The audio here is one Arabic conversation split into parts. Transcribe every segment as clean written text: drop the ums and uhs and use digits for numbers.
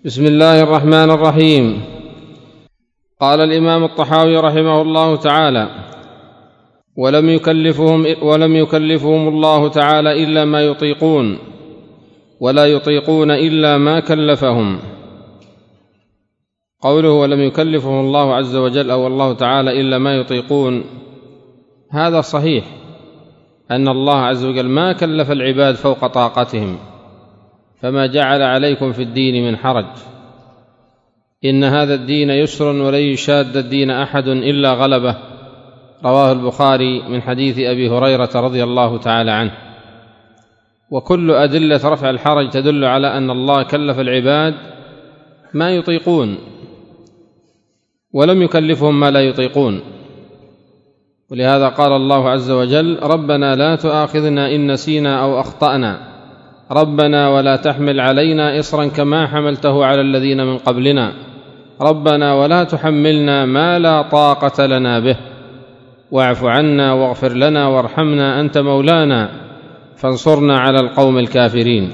بسم الله الرحمن الرحيم. قال الإمام الطحاوي رحمه الله تعالى: ولم يكلفهم الله تعالى إلا ما يطيقون، ولا يطيقون إلا ما كلفهم. قوله ولم يكلفهم الله عز وجل أو الله تعالى إلا ما يطيقون، هذا صحيح أن الله عز وجل ما كلف العباد فوق طاقتهم، فما جعل عليكم في الدين من حرج، إن هذا الدين يسر ولن يشاد الدين أحد إلا غلبه، رواه البخاري من حديث أبي هريرة رضي الله تعالى عنه. وكل أدلة رفع الحرج تدل على أن الله كلف العباد ما يطيقون، ولم يكلفهم ما لا يطيقون. ولهذا قال الله عز وجل: ربنا لا تؤاخذنا إن نسينا أو أخطأنا، ربنا ولا تحمل علينا إصرا كما حملته على الذين من قبلنا، ربنا ولا تحملنا ما لا طاقة لنا به، واعف عنا واغفر لنا وارحمنا أنت مولانا فانصرنا على القوم الكافرين.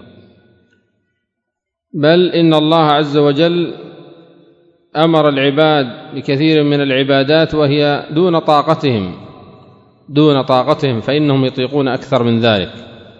بل إن الله عز وجل أمر العباد بكثير من العبادات وهي دون طاقتهم، فإنهم يطيقون أكثر من ذلك.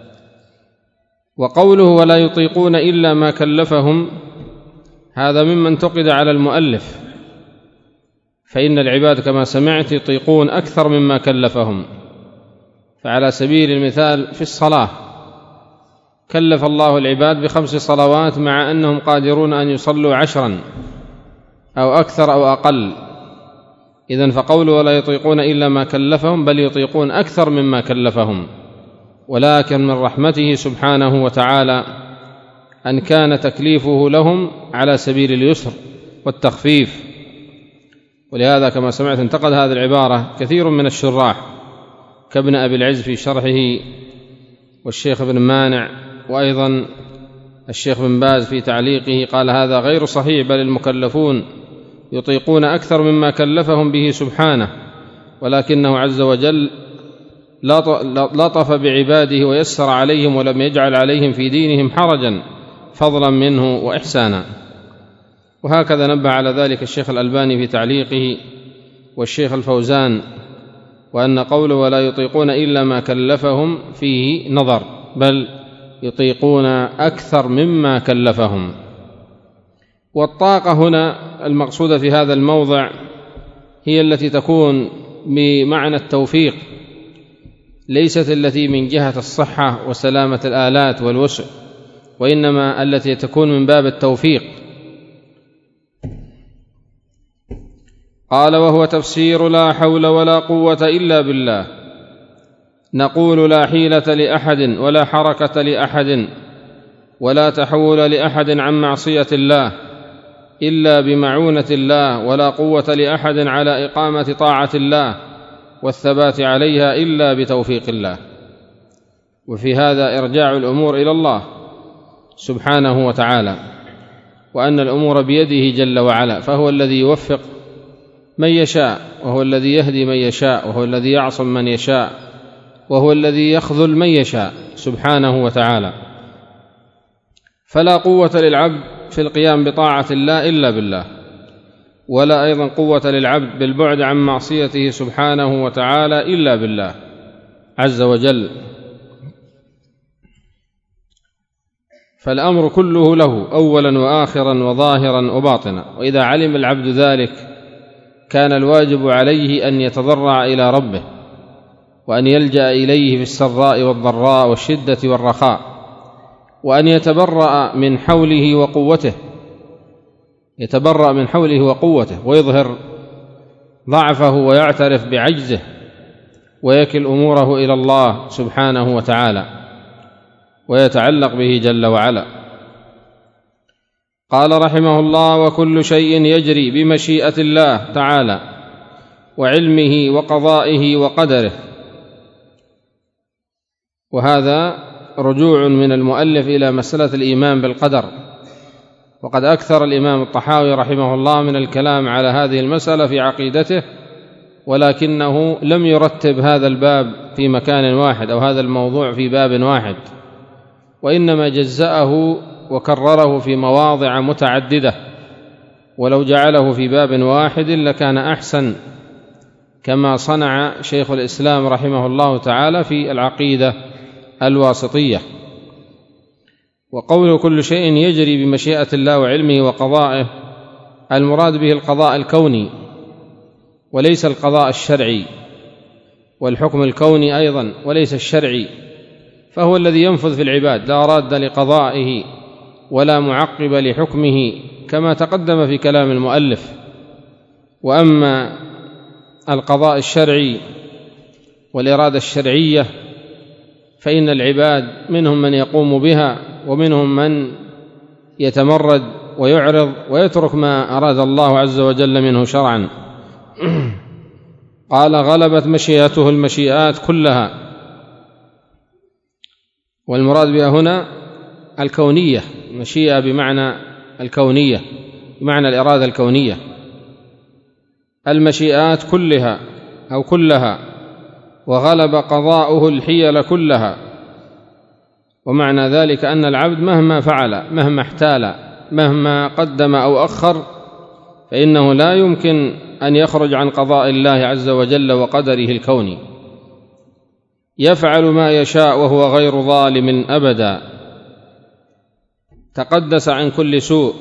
وقوله ولا يطيقون إلا ما كلفهم، هذا مما انتقد على المؤلف، فإن العباد كما سمعت يطيقون أكثر مما كلفهم. فعلى سبيل المثال في الصلاة كلف الله العباد ب5 صلوات مع أنهم قادرون أن يصلوا 10 أو أكثر أو أقل. إذن فقوله ولا يطيقون إلا ما كلفهم، بل يطيقون أكثر مما كلفهم، ولكن من رحمته سبحانه وتعالى أن كان تكليفه لهم على سبيل اليسر والتخفيف. ولهذا كما سمعت انتقد هذه العبارة كثير من الشراح كابن أبي العز في شرحه، والشيخ ابن مانع، وأيضا الشيخ بن باز في تعليقه، قال هذا غير صحيح، بل المكلفون يطيقون أكثر مما كلفهم به سبحانه، ولكنه عز وجل لطف بعباده ويسر عليهم ولم يجعل عليهم في دينهم حرجا فضلا منه وإحسانا. وهكذا نبه على ذلك الشيخ الألباني في تعليقه والشيخ الفوزان، وأن قوله ولا يطيقون إلا ما كلفهم فيه نظر، بل يطيقون أكثر مما كلفهم. والطاقة هنا المقصودة في هذا الموضع هي التي تكون بمعنى التوفيق، ليست التي من جهة الصحة وسلامة الآلات والوسع، وإنما التي تكون من باب التوفيق. قال: وهو تفسير لا حول ولا قوة إلا بالله. نقول لا حيلة لأحد ولا حركة لأحد ولا تحول لأحد عن معصية الله إلا بمعونة الله، ولا قوة لأحد على إقامة طاعة الله والثبات عليها إلا بتوفيق الله. وفي هذا إرجاع الأمور إلى الله سبحانه وتعالى، وأن الأمور بيده جل وعلا، فهو الذي يوفق من يشاء، وهو الذي يهدي من يشاء، وهو الذي يعصم من يشاء، وهو الذي يخذل من يشاء سبحانه وتعالى. فلا قوة للعبد في القيام بطاعة الله إلا بالله، ولا أيضا قوة للعبد بالبعد عن معصيته سبحانه وتعالى إلا بالله عز وجل. فالأمر كله له أولا وآخرا وظاهرا وباطنا، وإذا علم العبد ذلك كان الواجب عليه أن يتضرع إلى ربه، وأن يلجأ إليه في السراء والضراء والشدة والرخاء، وأن يتبرأ من حوله وقوته، ويظهر ضعفه ويعترف بعجزه، ويكل أموره إلى الله سبحانه وتعالى، ويتعلق به جل وعلا. قال رحمه الله: وكل شيء يجري بمشيئة الله تعالى وعلمه وقضائه وقدره. وهذا رجوع من المؤلف إلى مسألة الإيمان بالقدر، وقد أكثر الإمام الطحاوي رحمه الله من الكلام على هذه المسألة في عقيدته، ولكنه لم يرتب هذا الباب في مكان واحد أو هذا الموضوع في باب واحد، وإنما جزأه وكرره في مواضع متعددة، ولو جعله في باب واحد لكان أحسن، كما صنع شيخ الإسلام رحمه الله تعالى في العقيدة الواسطية. وقوله كل شيء يجري بمشيئة الله وعلمه وقضائه، المراد به القضاء الكوني وليس القضاء الشرعي، والحكم الكوني أيضا وليس الشرعي، فهو الذي ينفذ في العباد، لا راد لقضائه ولا معقب لحكمه كما تقدم في كلام المؤلف. وأما القضاء الشرعي والإرادة الشرعية فإن العباد منهم من يقوم بها ومنهم من يتمرد ويعرض ويترك ما أراد الله عز وجل منه شرعا. قال غلبت مشيئته المشيئات كلها، والمراد بها هنا الكونية، مشيئة بمعنى الكونية، بمعنى الإرادة الكونية، المشيئات كلها أو كلها، وغلب قضاؤه الحيل كلها. ومعنى ذلك أن العبد مهما فعل، مهما احتال، مهما قدم أو أخر، فإنه لا يمكن أن يخرج عن قضاء الله عز وجل وقدره الكوني. يفعل ما يشاء وهو غير ظالم أبدا، تقدس عن كل سوء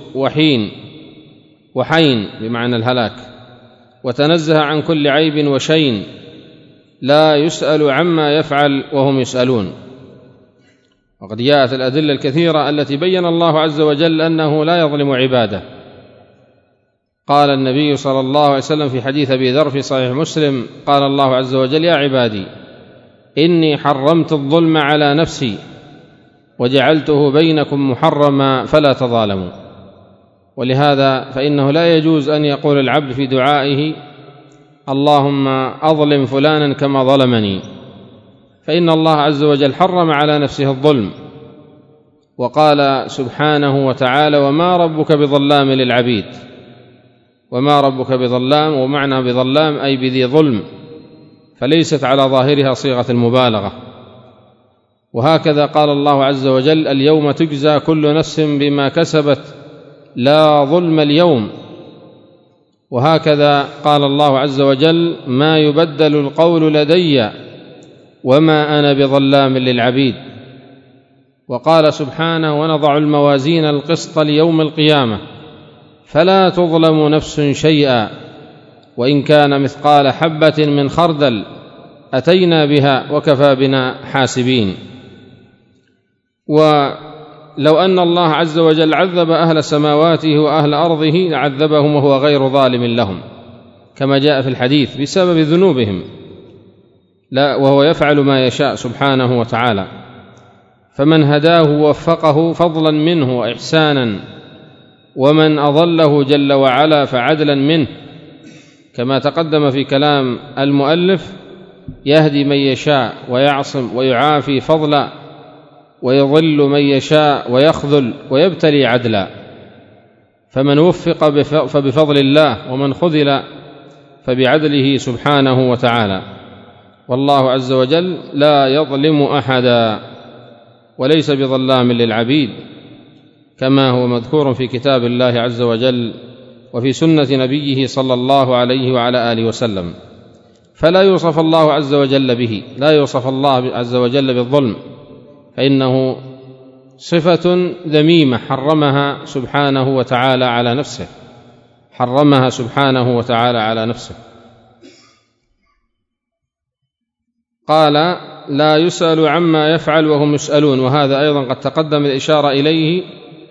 وحين بمعنى الهلاك، وتنزه عن كل عيب وشين، لا يسأل عما يفعل وهم يسألون. وقد جاءت الأدلة الكثيرة التي بين الله عز وجل أنه لا يظلم عباده. قال النبي صلى الله عليه وسلم في حديث أبي ذر في صحيح مسلم، قال الله عز وجل: يا عبادي إني حرمت الظلم على نفسي وجعلته بينكم محرما فلا تظالموا. ولهذا فإنه لا يجوز أن يقول العبد في دعائه: اللهم أظلم فلانا كما ظلمني، فإن الله عز وجل حرم على نفسه الظلم، وقال سبحانه وتعالى: وما ربك بظلام للعبيد. وما ربك بظلام، ومعنى بظلام أي بذي ظلم، فليست على ظاهرها صيغة المبالغة. وهكذا قال الله عز وجل: اليوم تجزى كل نفس بما كسبت لا ظلم اليوم. وهكذا قال الله عز وجل: ما يبدل القول لدي وما أنا بظلام للعبيد. وقال سبحانه: ونضع الموازين القسط ليوم القيامة فلا تظلم نفس شيئا وإن كان مثقال حبة من خردل أتينا بها وكفى بنا حاسبين. ولو أن الله عز وجل عذب أهل سماواته وأهل أرضه لعذبهم وهو غير ظالم لهم، كما جاء في الحديث، بسبب ذنوبهم، لا وهو يفعل ما يشاء سبحانه وتعالى. فمن هداه ووفقه فضلا منه وإحسانا، ومن أضله جل وعلا فعدلا منه، كما تقدم في كلام المؤلف: يهدي من يشاء ويعصم ويعافي فضلا، ويضل من يشاء ويخذل ويبتلي عدلا. فمن وفق فبفضل الله، ومن خذل فبعدله سبحانه وتعالى. والله عز وجل لا يظلم أحدا وليس بظلام للعبيد، كما هو مذكور في كتاب الله عز وجل وفي سنة نبيه صلى الله عليه وعلى آله وسلم. فلا يوصف الله عز وجل به، لا يوصف الله عز وجل بالظلم، فإنه صفة ذميمة حرمها سبحانه وتعالى على نفسه، حرمها سبحانه وتعالى على نفسه. قال: لا يسأل عما يفعل وهم يسألون. وهذا أيضا قد تقدم الإشارة إليه،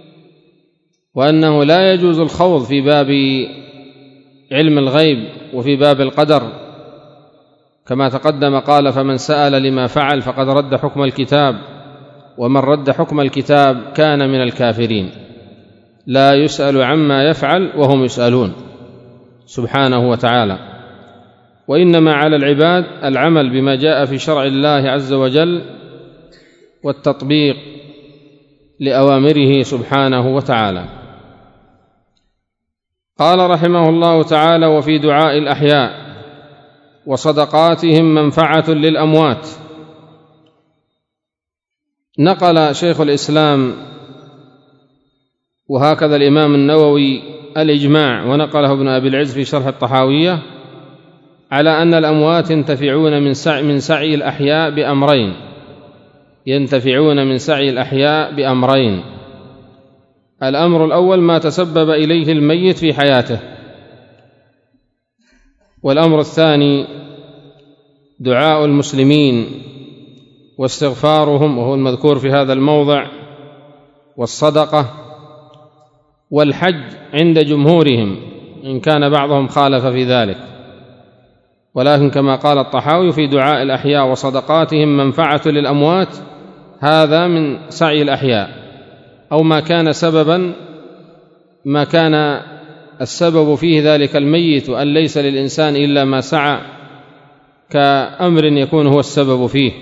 وأنه لا يجوز الخوض في باب علم الغيب وفي باب القدر، كما تقدم قال: فمن سأل لما فعل فقد رد حكم الكتاب، ومن رد حكم الكتاب كان من الكافرين. لا يسأل عما يفعل وهم يسألون سبحانه وتعالى. وإنما على العباد العمل بما جاء في شرع الله عز وجل والتطبيق لأوامره سبحانه وتعالى. قال رحمه الله تعالى: وفي دعاء الأحياء وصدقاتهم منفعة للأموات. نقل شيخ الإسلام وهكذا الإمام النووي الإجماع، ونقله ابن أبي العز في شرح الطحاوية على أن الأموات ينتفعون من سعي الأحياء بأمرين، ينتفعون من سعي الأحياء بأمرين: الأمر الأول ما تسبب إليه الميت في حياته، والأمر الثاني دعاء المسلمين واستغفارهم، وهو المذكور في هذا الموضع، والصدقة، والحج عند جمهورهم إن كان بعضهم خالف في ذلك. ولكن كما قال الطحاوي في دعاء الأحياء وصدقاتهم منفعة للأموات، هذا من سعي الأحياء، أو ما كان سببا، ما كان السبب فيه ذلك الميت أن ليس للإنسان إلا ما سعى، كأمر يكون هو السبب فيه.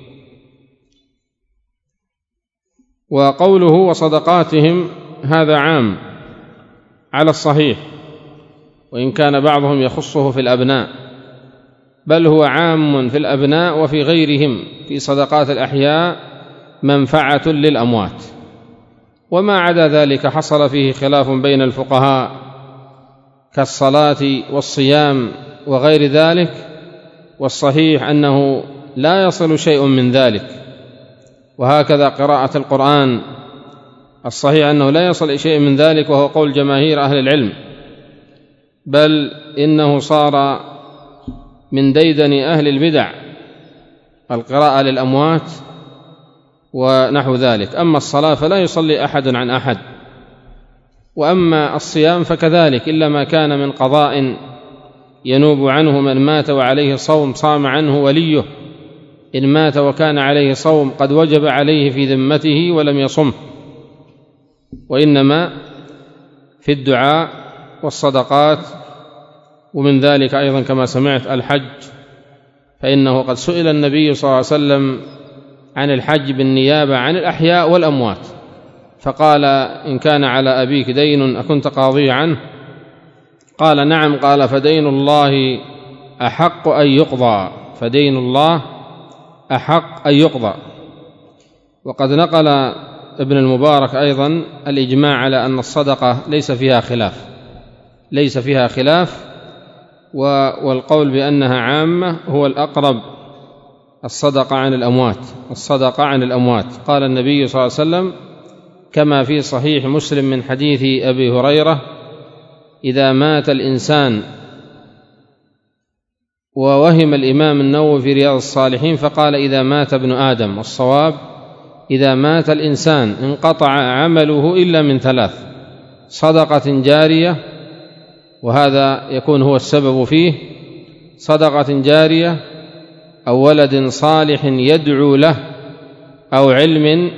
وقوله وصدقاتهم هذا عام على الصحيح، وإن كان بعضهم يخصه في الأبناء، بل هو عام في الأبناء وفي غيرهم في صدقات الأحياء منفعة للأموات. وما عدا ذلك حصل فيه خلاف بين الفقهاء كالصلاة والصيام وغير ذلك، والصحيح أنه لا يصل شيء من ذلك. وهكذا قراءة القرآن، الصحيح أنه لا يصل شيء من ذلك، وهو قول جماهير أهل العلم، بل إنه صار من ديدن أهل البدع القراءة للأموات ونحو ذلك. أما الصلاة فلا يصلي أحد عن أحد، وأما الصيام فكذلك، إلا ما كان من قضاء ينوب عنه من مات وعليه صوم صام عنه وليه، إن مات وكان عليه صوم قد وجب عليه في ذمته ولم يصمه. وإنما في الدعاء والصدقات، ومن ذلك أيضا كما سمعت الحج، فإنه قد سئل النبي صلى الله عليه وسلم عن الحج بالنيابة عن الأحياء والأموات، فقال إن كان على أبيك دين أكنت قاضي عنه؟ قال نعم. قال فدين الله أحق أن يقضى، فدين الله أحق أن يقضى. وقد نقل ابن المبارك أيضا الإجماع على أن الصدقة ليس فيها خلاف، والقول بأنها عامة هو الأقرب، الصدقة عن الأموات. قال النبي صلى الله عليه وسلم كما في صحيح مسلم من حديث أبي هريرة: إذا مات الإنسان، ووهم الإمام النووي في رياض الصالحين فقال إذا مات ابن آدم، والصواب إذا مات الإنسان انقطع عمله إلا من ثلاث: صدقة جارية، وهذا يكون هو السبب فيه، صدقة جارية، أو ولد صالح يدعو له، أو علم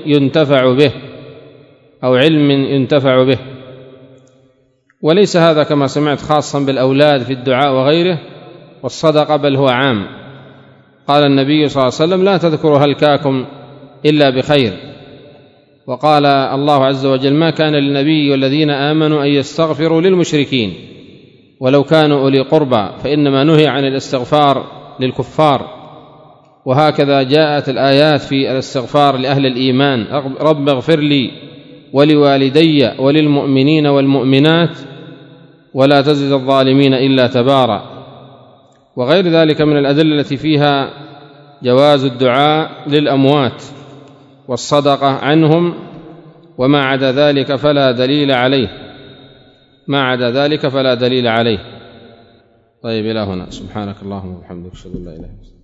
ينتفع به. وليس هذا كما سمعت خاصا بالأولاد في الدعاء وغيره والصدقة، بل هو عام. قال النبي صلى الله عليه وسلم لا تذكروا هلكاكم إلا بخير. وقال الله عز وجل ما كان للنبي والذين آمنوا أن يستغفروا للمشركين ولو كانوا أولي قربى، فإنما نهي عن الاستغفار للكفار. وهكذا جاءت الآيات في الاستغفار لأهل الإيمان: رب اغفر لي ولوالدي وللمؤمنين والمؤمنات ولا تزد الظالمين إلا تبارا. وغير ذلك من الأدلة التي فيها جواز الدعاء للأموات والصدقة عنهم، وما عدا ذلك فلا دليل عليه. طيب، إلى هنا. سبحانك اللهم وبحمدك، أشهد أن لا إله إلا أنت.